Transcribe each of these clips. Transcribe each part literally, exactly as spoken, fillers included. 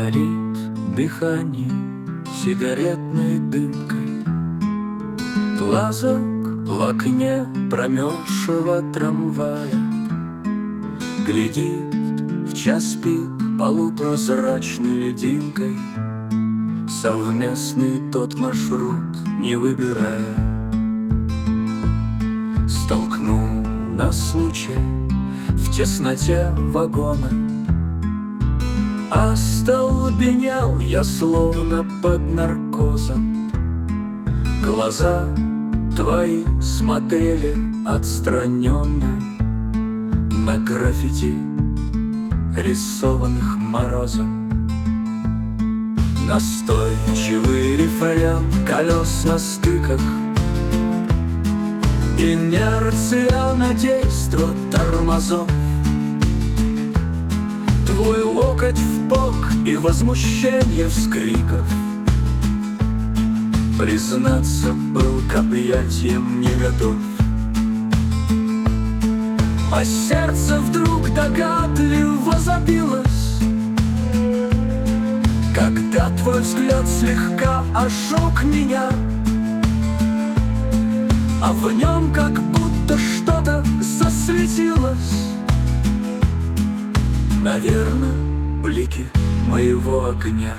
горит дыхание сигаретной дымкой. Глазок в окне промерзшего трамвая глядит в час пик полупрозрачной льдинкой, совместный тот маршрут не выбирая. Столкнул нас случай в тесноте вагона, остолбенел я словно под наркозом. Глаза твои смотрели отстраненно на граффити, рисованных морозом. Настойчивый рефрен колес на стыках, инерция на действо тормозов. Твой локоть в бок и возмущение вскриков, признаться, был к объятиям не готов. А сердце вдруг догадливо забилось, когда твой взгляд слегка ожег меня, а в нем как будто что-то засветилось. Наверно, блики моего огня.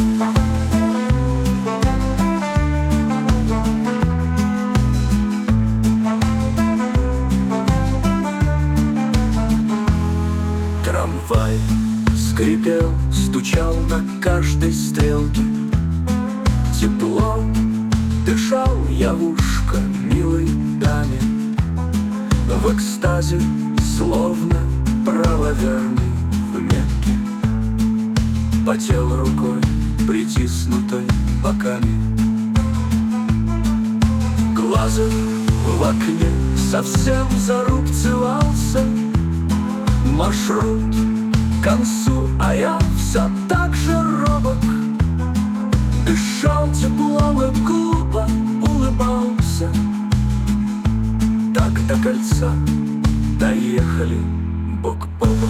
Трамвай скрипел, стучал на каждой стрелке. Тепло дышал я в ушко милой даме, в экстазе, словно правоверный в Мекке. Потел рукой, притиснутой боками. Глазом в окне совсем зарубцевался маршрут к концу, а я все так же робок. Дышал теплом и глупо улыбался. Так до кольца доехали бок по бок.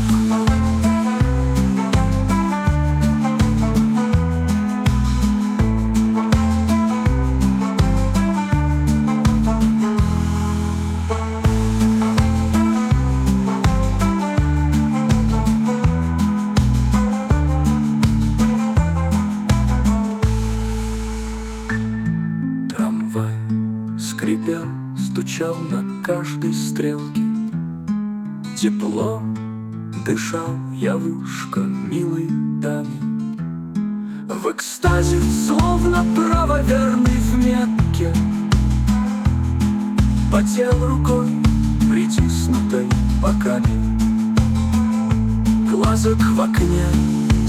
Трамвай скрипел, стучал на каждой стрелке. Тепло дышал я в ушко милой даме, в экстазе, словно правоверный в Мекке. Потел рукой, притиснутой боками. Глазок в окне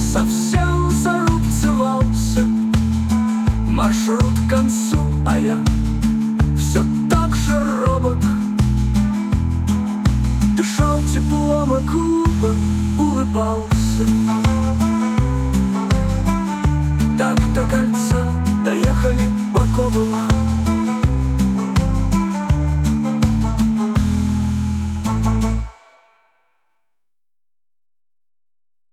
совсем зарубцевался. Маршрут к концу, а я